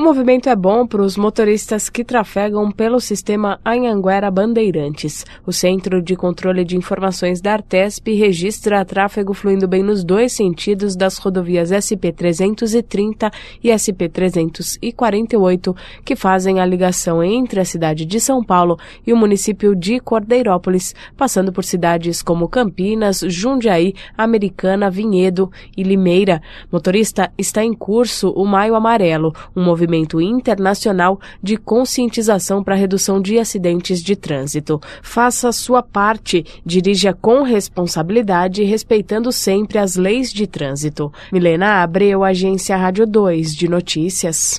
movimento é bom para os motoristas que trafegam pelo sistema Anhanguera Bandeirantes. O Centro de Controle de Informações da Artesp registra tráfego fluindo bem nos dois sentidos das rodovias SP-330 e SP-348, que fazem a ligação entre a cidade de São Paulo e o município de Cordeirópolis, passando por cidades como Campinas, Jundiaí, Americana, Vinhedo e Limeira. Motorista, está em curso o Maio Amarelo, um movimento internacional de conscientização para a redução de acidentes de trânsito. Faça a sua parte, dirija com responsabilidade, respeitando sempre as leis de trânsito. Milena Abreu, Agência Rádio 2 de Notícias.